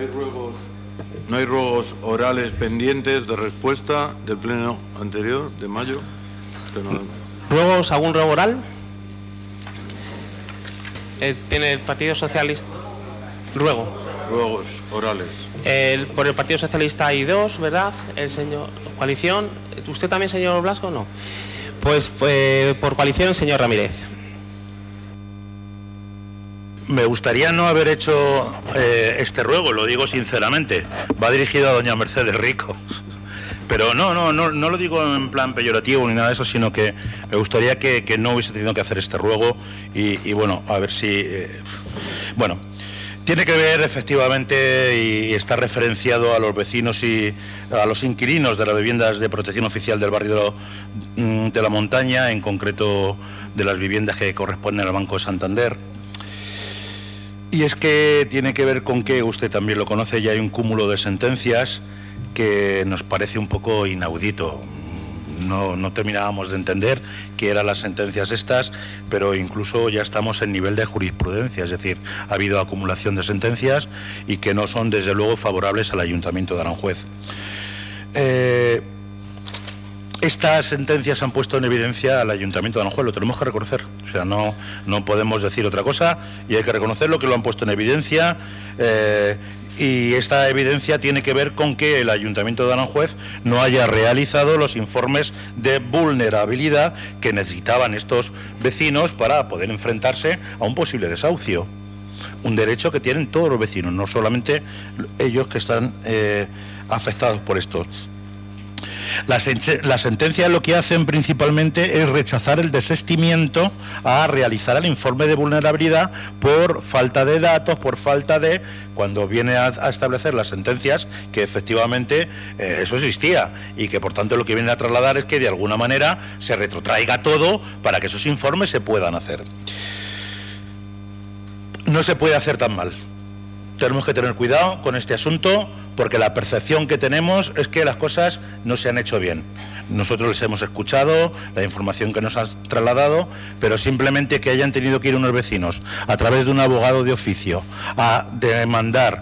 No hay ruegos orales pendientes de respuesta del pleno anterior, de mayo. ¿Ruegos? ¿Algún ruego oral? ¿Tiene el Partido Socialista? Ruegos orales. Por el Partido Socialista hay dos, ¿verdad? El señor Coalición. ¿Usted también, señor Blasco? No. Pues por coalición, el señor Ramírez. Me gustaría no haber hecho este ruego, lo digo sinceramente. Va dirigido a doña Mercedes Rico. Pero no lo digo en plan peyorativo ni nada de eso, sino que me gustaría que no hubiese tenido que hacer este ruego y bueno, a ver si... bueno, tiene que ver efectivamente y está referenciado a los vecinos y a los inquilinos de las viviendas de protección oficial del barrio de la Montaña, en concreto de las viviendas que corresponden al Banco de Santander. Y es que tiene que ver con que usted también lo conoce, ya hay un cúmulo de sentencias que nos parece un poco inaudito. No terminábamos de entender qué eran las sentencias estas, pero incluso ya estamos en nivel de jurisprudencia, es decir, ha habido acumulación de sentencias y que no son desde luego favorables al Ayuntamiento de Aranjuez. Estas sentencias han puesto en evidencia al Ayuntamiento de Aranjuez, lo tenemos que reconocer, o sea, no podemos decir otra cosa y hay que reconocerlo, que lo han puesto en evidencia. Y esta evidencia tiene que ver con que el Ayuntamiento de Aranjuez no haya realizado los informes de vulnerabilidad que necesitaban estos vecinos para poder enfrentarse a un posible desahucio. Un derecho que tienen todos los vecinos, no solamente ellos que están afectados por esto. Las sentencias lo que hacen principalmente es rechazar el desistimiento a realizar el informe de vulnerabilidad por falta de datos, por falta de... Cuando viene a establecer las sentencias que efectivamente eso existía y que por tanto lo que viene a trasladar es que de alguna manera se retrotraiga todo para que esos informes se puedan hacer. No se puede hacer tan mal. Tenemos que tener cuidado con este asunto porque la percepción que tenemos es que las cosas no se han hecho bien. Nosotros les hemos escuchado, la información que nos han trasladado, pero simplemente que hayan tenido que ir unos vecinos a través de un abogado de oficio a demandar,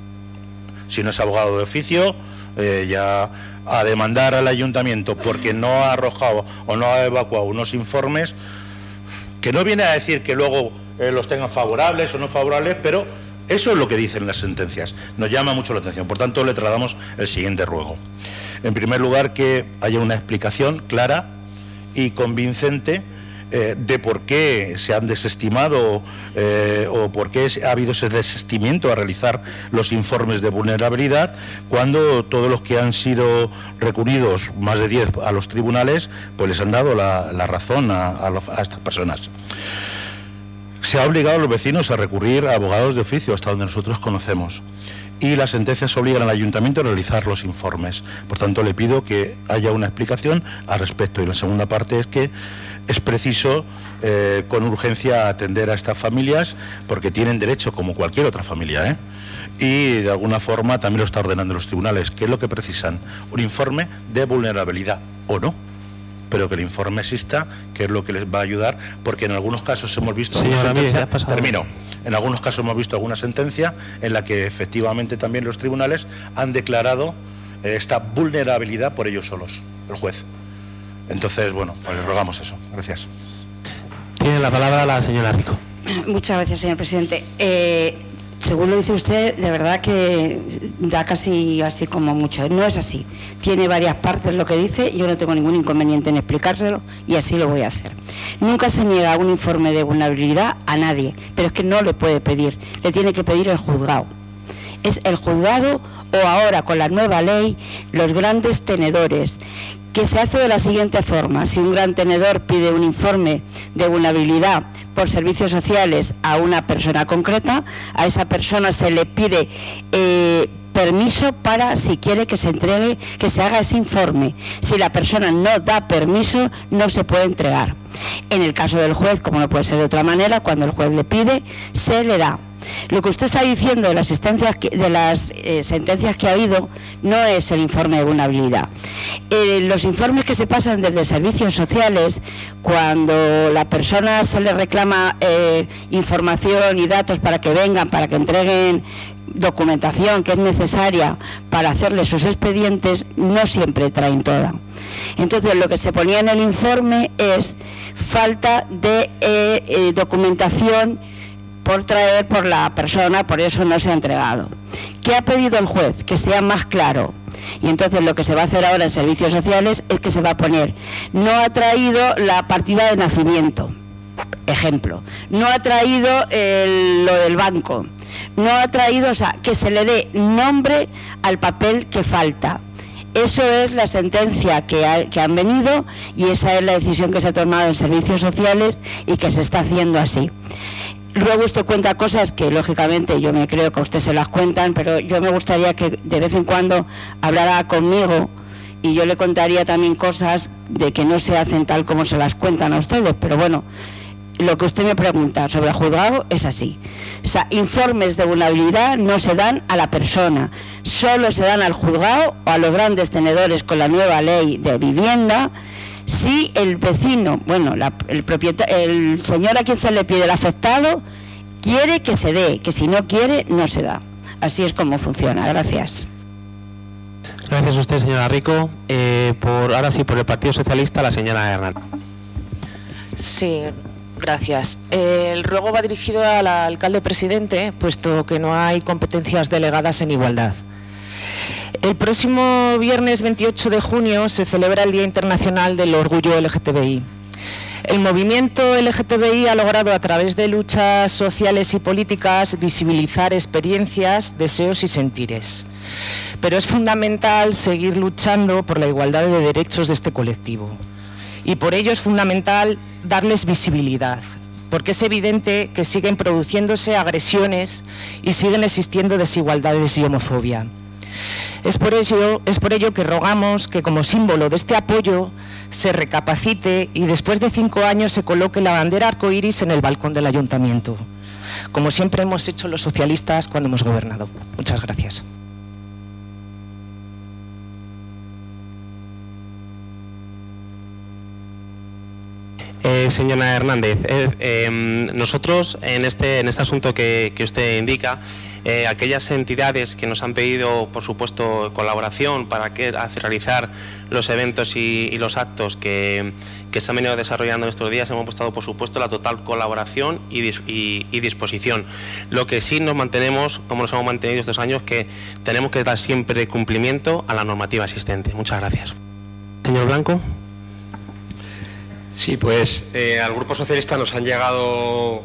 si no es abogado de oficio, ya a demandar al ayuntamiento porque no ha arrojado o no ha evacuado unos informes, que no viene a decir que luego los tengan favorables o no favorables, pero eso es lo que dicen las sentencias. Nos llama mucho la atención. Por tanto, le trasladamos el siguiente ruego. En primer lugar, que haya una explicación clara y convincente de por qué se han desestimado o por qué ha habido ese desistimiento a realizar los informes de vulnerabilidad cuando todos los que han sido recurridos, más de 10 a los tribunales, pues les han dado la razón a estas personas. Se ha obligado a los vecinos a recurrir a abogados de oficio, hasta donde nosotros conocemos. Y las sentencias obligan al ayuntamiento a realizar los informes. Por tanto, le pido que haya una explicación al respecto. Y la segunda parte es que es preciso, con urgencia, atender a estas familias, porque tienen derecho, como cualquier otra familia, y de alguna forma también lo está ordenando los tribunales. ¿Qué es lo que precisan? Un informe de vulnerabilidad, o no, pero que el informe exista, que es lo que les va a ayudar, porque en algunos casos hemos visto en algunos casos hemos visto alguna sentencia en la que efectivamente también los tribunales han declarado esta vulnerabilidad por ellos solos, el juez. Entonces, bueno, pues les rogamos eso. Gracias. Tiene la palabra la señora Rico. Muchas gracias, señor presidente. Según lo dice usted, de verdad que da casi así como mucho. No es así. Tiene varias partes lo que dice, yo no tengo ningún inconveniente en explicárselo y así lo voy a hacer. Nunca se niega un informe de vulnerabilidad a nadie, pero es que no le puede pedir, le tiene que pedir el juzgado. Es el juzgado o ahora con la nueva ley, los grandes tenedores, que se hace de la siguiente forma. Si un gran tenedor pide un informe de vulnerabilidad por servicios sociales a una persona concreta, a esa persona se le pide permiso para, si quiere que se entregue, que se haga ese informe. Si la persona no da permiso, no se puede entregar. En el caso del juez, como no puede ser de otra manera, cuando el juez le pide, se le da. Lo que usted está diciendo de las sentencias que ha habido no es el informe de vulnerabilidad. Los informes que se pasan desde servicios sociales, cuando la persona se le reclama información y datos para que vengan, para que entreguen documentación que es necesaria para hacerle sus expedientes, no siempre traen toda. Entonces, lo que se ponía en el informe es falta de documentación por traer por la persona, por eso no se ha entregado. ¿Qué ha pedido el juez? Que sea más claro. Y entonces lo que se va a hacer ahora en servicios sociales es que se va a poner: no ha traído la partida de nacimiento, ejemplo, no ha traído lo del banco, no ha traído, o sea, que se le dé nombre al papel que falta. Eso es la sentencia que han venido, y esa es la decisión que se ha tomado en servicios sociales y que se está haciendo así. Luego usted cuenta cosas que, lógicamente, yo me creo que a usted se las cuentan, pero yo me gustaría que de vez en cuando hablara conmigo y yo le contaría también cosas de que no se hacen tal como se las cuentan a ustedes. Pero bueno, lo que usted me pregunta sobre el juzgado es así. O sea, informes de vulnerabilidad no se dan a la persona, solo se dan al juzgado o a los grandes tenedores con la nueva ley de vivienda. Si el vecino, bueno, el señor a quien se le pide, el afectado, quiere que se dé, que si no quiere, no se da. Así es como funciona. Gracias. Gracias a usted, señora Rico. Ahora sí, por el Partido Socialista, la señora Hernández. Sí, gracias. El ruego va dirigido al alcalde presidente, puesto que no hay competencias delegadas en igualdad. El próximo viernes 28 de junio se celebra el Día Internacional del Orgullo LGTBI. El movimiento LGTBI ha logrado, a través de luchas sociales y políticas, visibilizar experiencias, deseos y sentires. Pero es fundamental seguir luchando por la igualdad de derechos de este colectivo. Y por ello es fundamental darles visibilidad, porque es evidente que siguen produciéndose agresiones y siguen existiendo desigualdades y homofobia. Es por ello que rogamos que, como símbolo de este apoyo, se recapacite y después de 5 años se coloque la bandera arcoíris en el balcón del ayuntamiento, como siempre hemos hecho los socialistas cuando hemos gobernado. Muchas gracias. Señora Hernández, nosotros en este asunto que usted indica, aquellas entidades que nos han pedido, por supuesto, colaboración para realizar los eventos y los actos que se han venido desarrollando en estos días, hemos mostrado, por supuesto, la total colaboración y disposición. Lo que sí nos mantenemos, como nos hemos mantenido estos años, que tenemos que dar siempre cumplimiento a la normativa existente. Muchas gracias. Señor Blanco. Sí, pues al Grupo Socialista nos han llegado,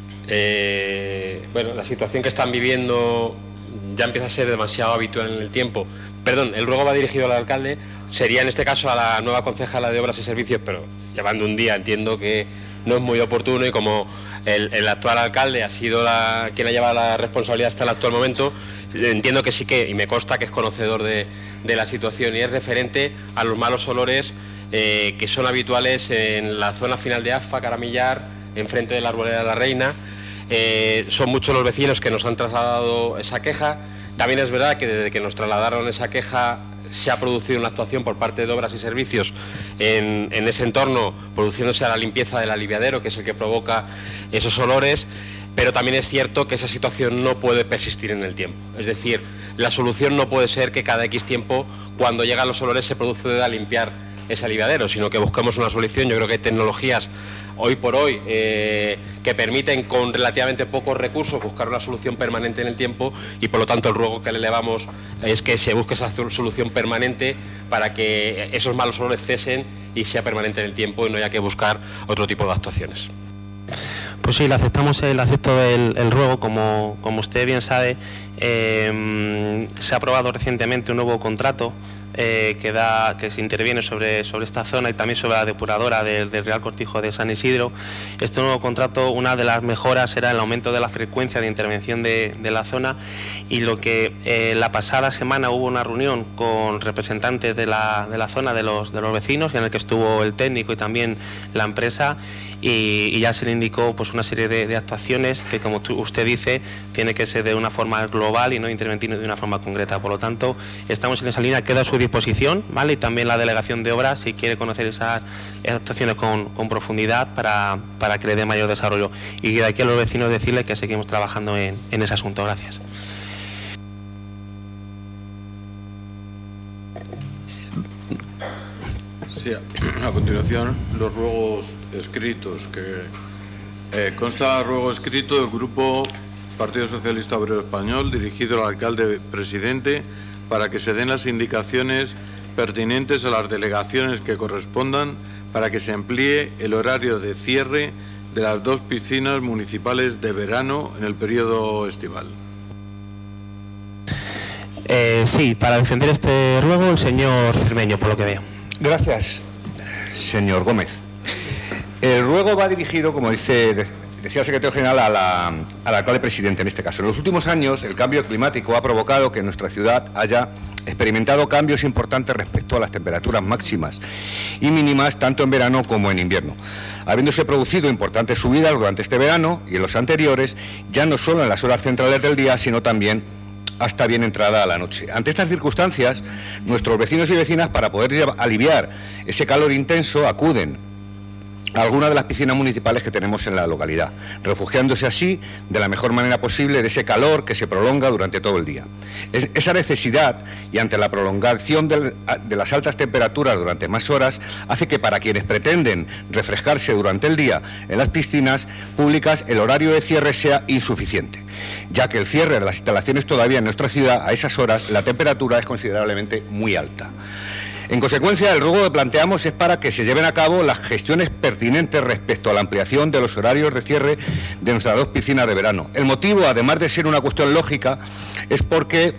la situación que están viviendo ya empieza a ser demasiado habitual en el tiempo. Perdón, el ruego va dirigido al alcalde, sería en este caso a la nueva concejala de Obras y Servicios, pero llevando un día entiendo que no es muy oportuno, y como el actual alcalde ha sido quien ha llevado la responsabilidad hasta el actual momento, entiendo que sí que, y me consta que es conocedor de la situación y es referente a los malos olores que son habituales en la zona final de AFA, Caramillar, enfrente de la Arboleda de la Reina. Son muchos los vecinos que nos han trasladado esa queja. También es verdad que desde que nos trasladaron esa queja se ha producido una actuación por parte de Obras y Servicios en ese entorno, produciéndose a la limpieza del aliviadero, que es el que provoca esos olores. Pero también es cierto que esa situación no puede persistir en el tiempo. Es decir, la solución no puede ser que cada X tiempo, cuando llegan los olores, se proceda a limpiar ese aliviadero, sino que busquemos una solución. Yo creo que hay tecnologías hoy por hoy que permiten, con relativamente pocos recursos, buscar una solución permanente en el tiempo, y por lo tanto el ruego que le elevamos es que se busque esa solución permanente para que esos malos olores cesen y sea permanente en el tiempo y no haya que buscar otro tipo de actuaciones. Pues sí, le acepto el ruego. Como usted bien sabe, se ha aprobado recientemente un nuevo contrato que se interviene sobre esta zona y también sobre la depuradora del Real Cortijo de San Isidro. Este nuevo contrato, una de las mejoras será el aumento de la frecuencia de intervención de la zona, y lo que la pasada semana hubo una reunión con representantes de la zona, de los vecinos, en el que estuvo el técnico y también la empresa, y ya se le indicó pues una serie de actuaciones que, como usted dice, tiene que ser de una forma global y no intervenir de una forma concreta. Por lo tanto, estamos en esa línea, queda a su disposición, ¿vale? Y también la delegación de obras, si quiere conocer esas actuaciones con profundidad para que le dé mayor desarrollo. Y de aquí a los vecinos decirles que seguimos trabajando en ese asunto. Gracias. Sí, a continuación los ruegos escritos que consta ruego escrito del Grupo Partido Socialista Obrero Español dirigido al alcalde presidente para que se den las indicaciones pertinentes a las delegaciones que correspondan para que se amplíe el horario de cierre de las 2 piscinas municipales de verano en el periodo estival. Sí, para defender este ruego el señor Cermeño, por lo que veo. Gracias, señor Gómez. El ruego va dirigido, como decía el secretario general, al alcalde presidente en este caso. En los últimos años, el cambio climático ha provocado que nuestra ciudad haya experimentado cambios importantes respecto a las temperaturas máximas y mínimas, tanto en verano como en invierno, habiéndose producido importantes subidas durante este verano y en los anteriores, ya no solo en las horas centrales del día, sino también hasta bien entrada a la noche. Ante estas circunstancias, nuestros vecinos y vecinas, para poder aliviar ese calor intenso, acuden a algunas de las piscinas municipales que tenemos en la localidad, refugiándose así de la mejor manera posible de ese calor que se prolonga durante todo el día. Esa necesidad, y ante la prolongación de las altas temperaturas durante más horas, hace que para quienes pretenden refrescarse durante el día en las piscinas públicas, el horario de cierre sea insuficiente, ya que el cierre de las instalaciones todavía en nuestra ciudad, a esas horas, la temperatura es considerablemente muy alta. En consecuencia, el ruego que planteamos es para que se lleven a cabo las gestiones pertinentes respecto a la ampliación de los horarios de cierre de nuestras 2 piscinas de verano. El motivo, además de ser una cuestión lógica, es porque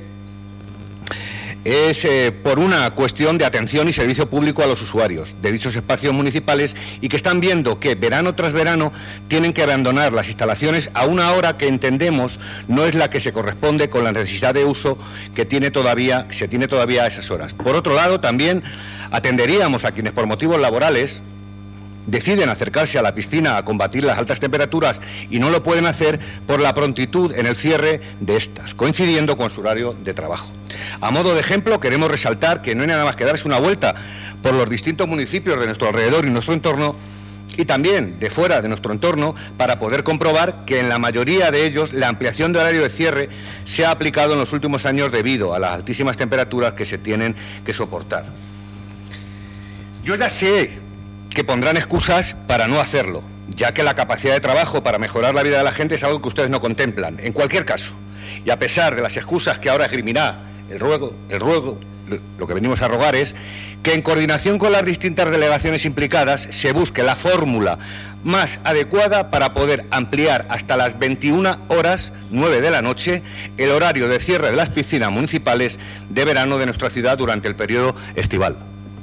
es por una cuestión de atención y servicio público a los usuarios de dichos espacios municipales y que están viendo que verano tras verano tienen que abandonar las instalaciones a una hora que entendemos no es la que se corresponde con la necesidad de uso que se tiene todavía a esas horas. Por otro lado, también atenderíamos a quienes por motivos laborales deciden acercarse a la piscina a combatir las altas temperaturas y no lo pueden hacer por la prontitud en el cierre de estas, coincidiendo con su horario de trabajo. A modo de ejemplo, queremos resaltar que no hay nada más que darse una vuelta por los distintos municipios de nuestro alrededor y nuestro entorno, y también de fuera de nuestro entorno, para poder comprobar que en la mayoría de ellos la ampliación de horario de cierre se ha aplicado en los últimos años debido a las altísimas temperaturas que se tienen que soportar. Yo ya sé que pondrán excusas para no hacerlo, ya que la capacidad de trabajo para mejorar la vida de la gente es algo que ustedes no contemplan. En cualquier caso, y a pesar de las excusas que ahora esgrimirá el ruego, lo que venimos a rogar es que en coordinación con las distintas delegaciones implicadas se busque la fórmula más adecuada para poder ampliar hasta las 21:09 de la noche el horario de cierre de las piscinas municipales de verano de nuestra ciudad durante el periodo estival.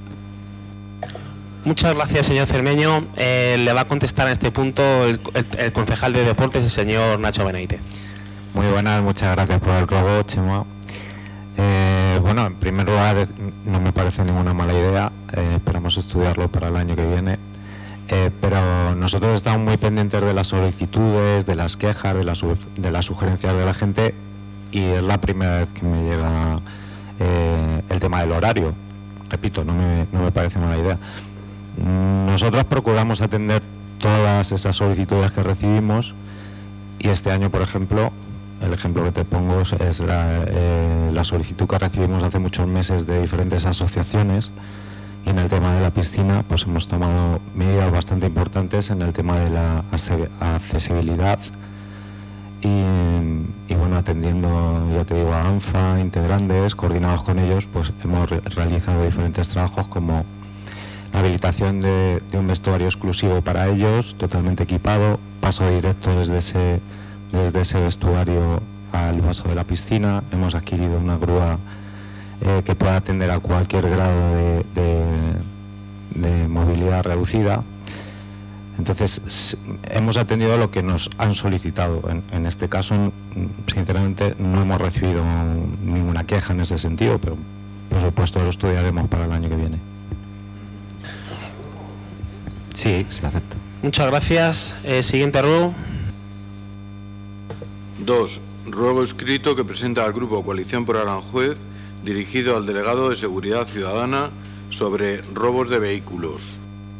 Muchas gracias, señor Cermeño. Le va a contestar en este punto el concejal de Deportes, el señor Nacho Beneite. Muy buenas, muchas gracias por el ruego, Chema. Bueno, en primer lugar, no me parece ninguna mala idea. Esperamos estudiarlo para el año que viene. Pero nosotros estamos muy pendientes de las solicitudes, de las quejas, de las sugerencias de la gente, y es la primera vez que me llega el tema del horario. Repito, no me parece mala idea. Nosotros procuramos atender todas esas solicitudes que recibimos, y este año, por ejemplo, el ejemplo que te pongo es la solicitud que recibimos hace muchos meses de diferentes asociaciones, y en el tema de la piscina pues hemos tomado medidas bastante importantes en el tema de la accesibilidad y bueno, atendiendo, ya te digo, a ANFA, integrantes, coordinados con ellos, pues hemos realizado diferentes trabajos como la habilitación de un vestuario exclusivo para ellos, totalmente equipado, paso directo desde ese vestuario al vaso de la piscina. Hemos adquirido una grúa que pueda atender a cualquier grado de movilidad reducida. Entonces, hemos atendido lo que nos han solicitado. En este caso, sinceramente, no hemos recibido ninguna queja en ese sentido, pero por supuesto lo estudiaremos para el año que viene. Sí, se acepta. Muchas gracias. Siguiente ruego. 2. Ruego escrito que presenta al Grupo Coalición por Aranjuez, dirigido al delegado de Seguridad Ciudadana, sobre robos de vehículos.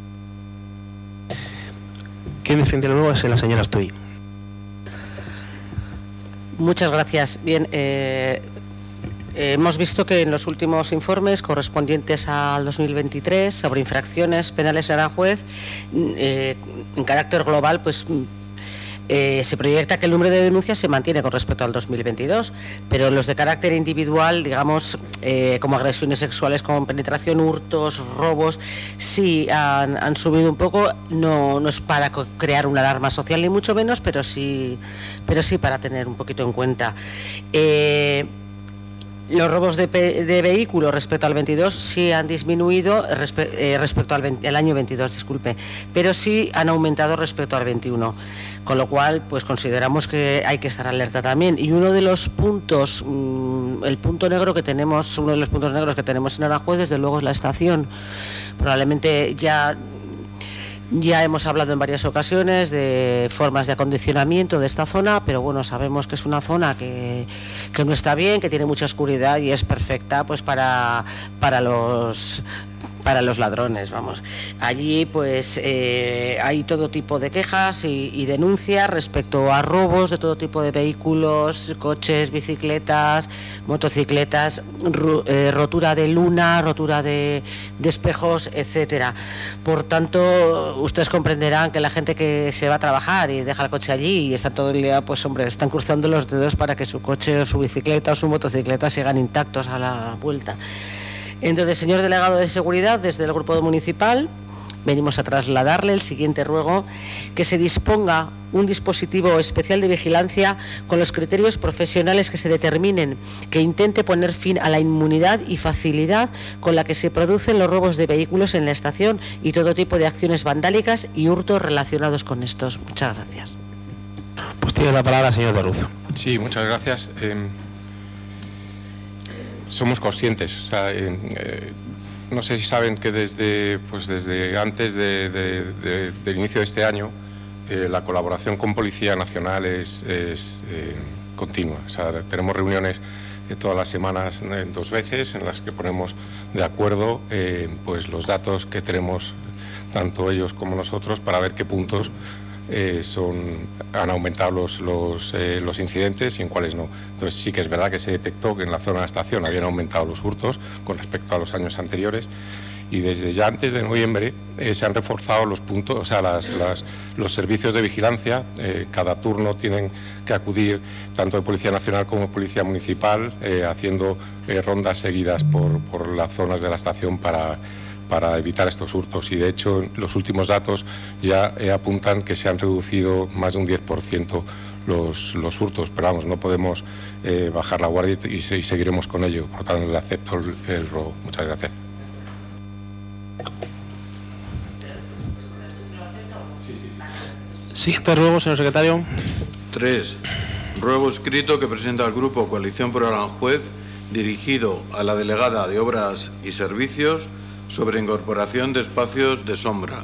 ¿Quién defiende el ruego? Es la señora Estuy. Muchas gracias. Bien, hemos visto que en los últimos informes correspondientes al 2023 sobre infracciones penales en Aranjuez, en carácter global, pues se proyecta que el número de denuncias se mantiene con respecto al 2022, pero los de carácter individual, digamos, como agresiones sexuales con penetración, hurtos, robos, sí han subido un poco. No es para crear una alarma social ni mucho menos, pero sí para tener un poquito en cuenta. Los robos de vehículos respecto al 22 sí han disminuido respecto al año 22, disculpe, pero sí han aumentado respecto al 21, con lo cual pues consideramos que hay que estar alerta también. Y uno de los puntos, el punto negro que tenemos, uno de los puntos negros que tenemos en Aranjuez, desde luego, es la estación. Probablemente ya hemos hablado en varias ocasiones de formas de acondicionamiento de esta zona, pero bueno, sabemos que es una zona que no está bien, que tiene mucha oscuridad y es perfecta pues para los ladrones, vamos. Allí pues hay todo tipo de quejas y denuncias respecto a robos de todo tipo de vehículos, coches, bicicletas, motocicletas, rotura de luna, rotura de espejos, etcétera. Por tanto, ustedes comprenderán que la gente que se va a trabajar y deja el coche allí y está todo el día, pues hombre, están cruzando los dedos para que su coche o su bicicleta o su motocicleta sigan intactos a la vuelta. Entonces, señor delegado de Seguridad, desde el Grupo Municipal venimos a trasladarle el siguiente ruego: que se disponga un dispositivo especial de vigilancia con los criterios profesionales que se determinen, que intente poner fin a la inmunidad y facilidad con la que se producen los robos de vehículos en la estación y todo tipo de acciones vandálicas y hurtos relacionados con estos. Muchas gracias. Pues tiene la palabra el señor de Ruz. Sí, muchas gracias. Somos conscientes, o sea, no sé si saben que desde antes del inicio de este año la colaboración con Policía Nacional es continua. O sea, tenemos reuniones todas las semanas, 2 veces, en las que ponemos de acuerdo pues los datos que tenemos tanto ellos como nosotros para ver qué puntos han aumentado los incidentes y en cuáles no. Entonces sí que es verdad que se detectó que en la zona de la estación habían aumentado los hurtos con respecto a los años anteriores, y desde ya antes de noviembre se han reforzado los puntos, o sea, los servicios de vigilancia. Cada turno tienen que acudir tanto de Policía Nacional como de Policía Municipal, haciendo rondas seguidas por las zonas de la estación para evitar estos hurtos, y de hecho los últimos datos ya apuntan que se han reducido más de un 10% los hurtos, pero vamos, no podemos bajar la guardia y seguiremos con ello. Por lo tanto, le acepto el ruego. Muchas gracias. Siguiente ruego, señor secretario. 3. Ruego escrito que presenta el Grupo Coalición por Aranjuez, dirigido a la delegada de Obras y Servicios, sobre incorporación de espacios de sombra.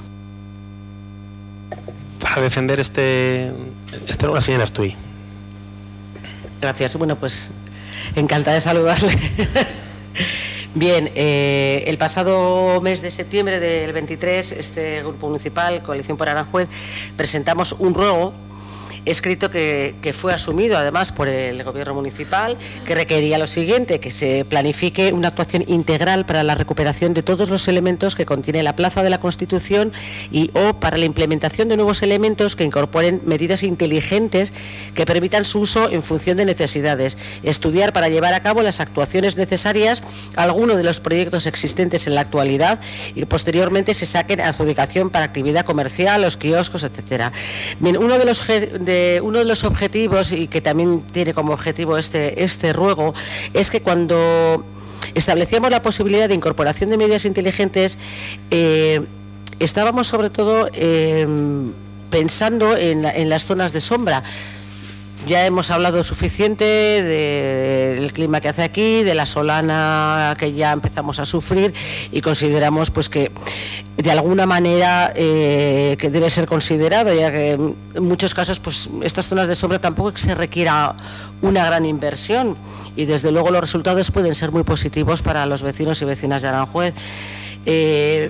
Para defender este ruego, la señora Estuy. Gracias. Bueno, pues encantada de saludarle. Bien, el pasado mes de septiembre del 23, este Grupo Municipal, Coalición por Aranjuez, presentamos un ruego escrito que fue asumido además por el Gobierno municipal, que requería lo siguiente: que se planifique una actuación integral para la recuperación de todos los elementos que contiene la Plaza de la Constitución o para la implementación de nuevos elementos que incorporen medidas inteligentes que permitan su uso en función de necesidades, estudiar para llevar a cabo las actuaciones necesarias a alguno de los proyectos existentes en la actualidad y posteriormente se saquen a adjudicación para actividad comercial, los kioscos, etcétera. Bien, uno de los objetivos, y que también tiene como objetivo este ruego, es que cuando establecíamos la posibilidad de incorporación de medidas inteligentes, estábamos sobre todo pensando en las zonas de sombra. Ya hemos hablado suficiente del clima que hace aquí, de la solana que ya empezamos a sufrir, y consideramos pues que de alguna manera que debe ser considerado, ya que en muchos casos pues estas zonas de sombra tampoco es que se requiera una gran inversión, y desde luego los resultados pueden ser muy positivos para los vecinos y vecinas de Aranjuez.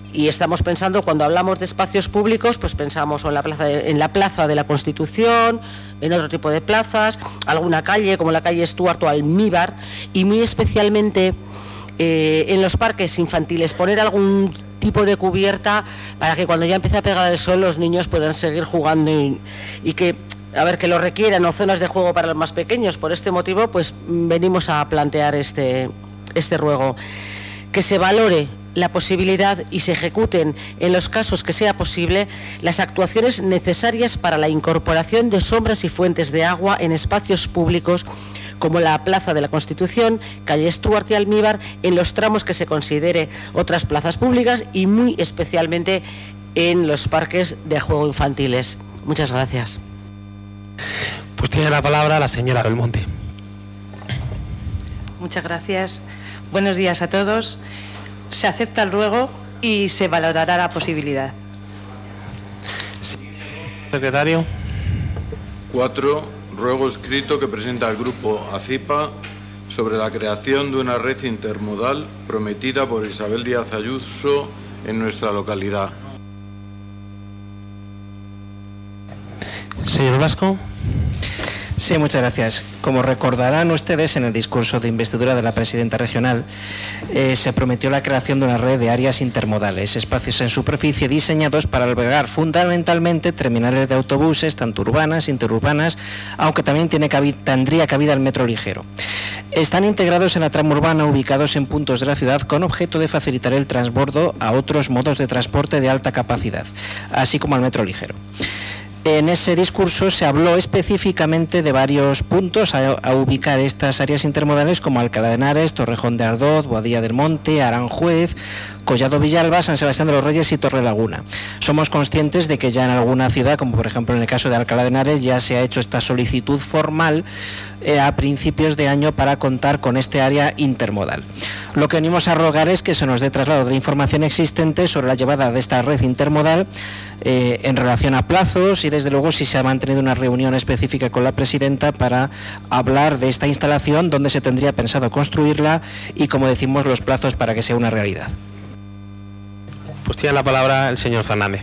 y estamos pensando, cuando hablamos de espacios públicos, pues pensamos en la plaza de la Constitución, en otro tipo de plazas, alguna calle como la calle Stuart o Almíbar, y muy especialmente en los parques infantiles, poner algún tipo de cubierta para que cuando ya empiece a pegar el sol los niños puedan seguir jugando y que, a ver, que lo requieran, o zonas de juego para los más pequeños. Por este motivo, pues venimos a plantear este ruego. Que se valore la posibilidad y se ejecuten, en los casos que sea posible, las actuaciones necesarias para la incorporación de sombras y fuentes de agua en espacios públicos como la Plaza de la Constitución, calle Stuart y Almíbar, en los tramos que se considere otras plazas públicas y muy especialmente en los parques de juego infantiles. Muchas gracias. Pues tiene la palabra la señora Belmonte. Muchas gracias. Buenos días a todos. Se acepta el ruego y se valorará la posibilidad. Secretario. 4. Ruego escrito que presenta el Grupo ACIPA sobre la creación de una red intermodal prometida por Isabel Díaz Ayuso en nuestra localidad. Señor Blasco. Sí, muchas gracias. Como recordarán ustedes, en el discurso de investidura de la presidenta regional se prometió la creación de una red de áreas intermodales, espacios en superficie diseñados para albergar fundamentalmente terminales de autobuses, tanto urbanas, interurbanas, aunque también tendría cabida el metro ligero. Están integrados en la trama urbana, ubicados en puntos de la ciudad con objeto de facilitar el transbordo a otros modos de transporte de alta capacidad, así como al metro ligero. En ese discurso se habló específicamente de varios puntos a ubicar estas áreas intermodales como Alcalá de Henares, Torrejón de Ardoz, Boadilla del Monte, Aranjuez, Collado Villalba, San Sebastián de los Reyes y Torrelavuna. Somos conscientes de que ya en alguna ciudad, como por ejemplo en el caso de Alcalá de Henares, ya se ha hecho esta solicitud formal a principios de año para contar con este área intermodal. Lo que venimos a rogar es que se nos dé traslado de la información existente sobre la llevada de esta red intermodal en relación a plazos y desde luego si se ha mantenido una reunión específica con la presidenta para hablar de esta instalación, dónde se tendría pensado construirla y, como decimos, los plazos para que sea una realidad. Pues tiene la palabra el señor Fernández.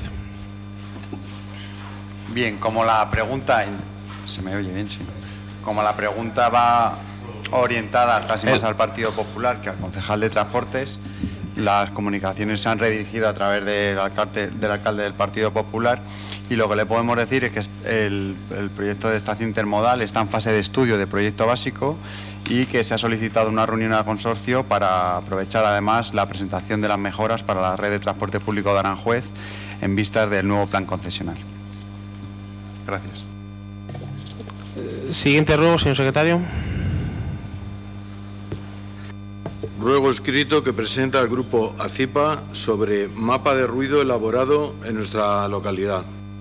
Bien, como la pregunta... ¿Se me oye bien? Sí. Como la pregunta va orientada casi más al Partido Popular que al concejal de Transportes, las comunicaciones se han redirigido a través del alcalde del Partido Popular y lo que le podemos decir es que el proyecto de estación intermodal está en fase de estudio de proyecto básico y que se ha solicitado una reunión al consorcio para aprovechar además la presentación de las mejoras para la red de transporte público de Aranjuez en vistas del nuevo plan concesional. Gracias. Siguiente ruego, señor secretario. Ruego escrito que presenta el Grupo ACIPA sobre mapa de ruido elaborado en nuestra localidad.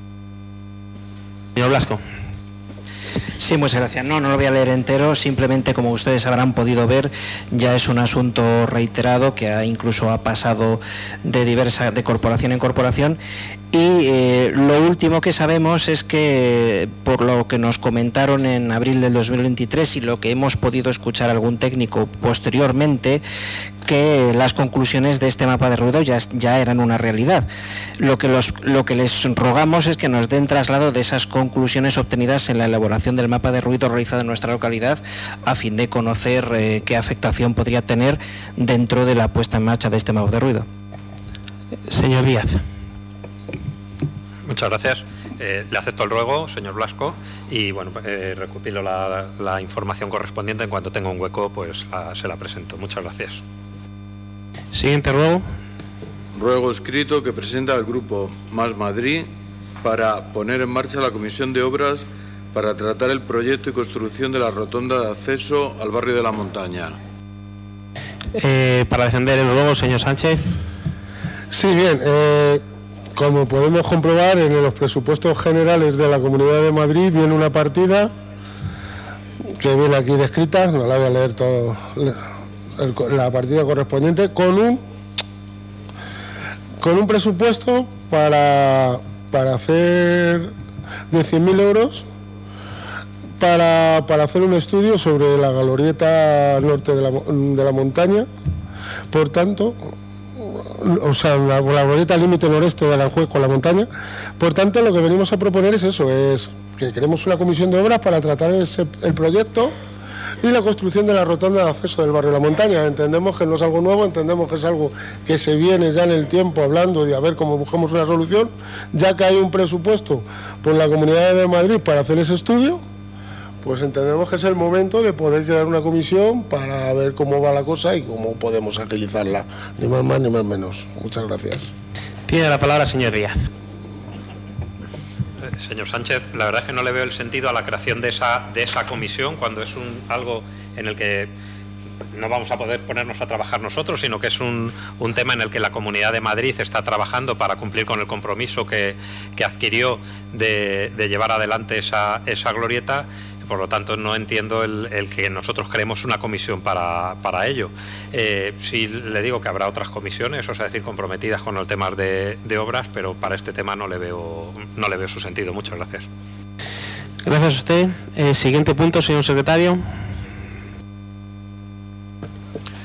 Señor Blasco. Sí, muchas gracias. No lo voy a leer entero, simplemente como ustedes habrán podido ver, ya es un asunto reiterado que incluso ha pasado de corporación en corporación. Y lo último que sabemos es que, por lo que nos comentaron en abril del 2023 y lo que hemos podido escuchar algún técnico posteriormente, que las conclusiones de este mapa de ruido ya eran una realidad. Lo que les rogamos es que nos den traslado de esas conclusiones obtenidas en la elaboración del mapa de ruido realizado en nuestra localidad, a fin de conocer qué afectación podría tener dentro de la puesta en marcha de este mapa de ruido. Señor Díaz. Muchas gracias. Le acepto el ruego, señor Blasco, y bueno, recopilo la información correspondiente. En cuanto tenga un hueco, pues se la presento. Muchas gracias. Siguiente ruego. Ruego escrito que presenta el Grupo Más Madrid para poner en marcha la Comisión de Obras para tratar el proyecto y construcción de la rotonda de acceso al barrio de la Montaña. Para defender el ruego, señor Sánchez. Sí, bien. Como podemos comprobar, en los presupuestos generales de la Comunidad de Madrid viene una partida que viene aquí descrita, no la voy a leer todo, la partida correspondiente, con un presupuesto para hacer de 100.000 euros para hacer un estudio sobre la glorieta norte de la montaña. Por tanto, o sea, la glorieta límite noreste de Aranjuez con la montaña. Por tanto, lo que venimos a proponer es eso, es que queremos una comisión de obras para tratar el proyecto y la construcción de la rotonda de acceso del barrio La Montaña. Entendemos que no es algo nuevo, entendemos que es algo que se viene ya en el tiempo hablando de a ver cómo buscamos una solución, ya que hay un presupuesto por la Comunidad de Madrid para hacer ese estudio, pues entendemos que es el momento de poder crear una comisión para ver cómo va la cosa y cómo podemos agilizarla, ni más ni más menos. Muchas gracias. Tiene la palabra el señor Díaz. Señor Sánchez, la verdad es que no le veo el sentido a la creación de esa comisión cuando es algo en el que no vamos a poder ponernos a trabajar nosotros, sino que es un tema en el que la Comunidad de Madrid está trabajando para cumplir con el compromiso que adquirió de llevar adelante esa glorieta. Por lo tanto, no entiendo el que nosotros creemos una comisión para ello. Sí le digo que habrá otras comisiones, o sea, decir, comprometidas con el tema de obras, pero para este tema no le veo su sentido. Muchas gracias. Gracias a usted. Siguiente punto, señor secretario.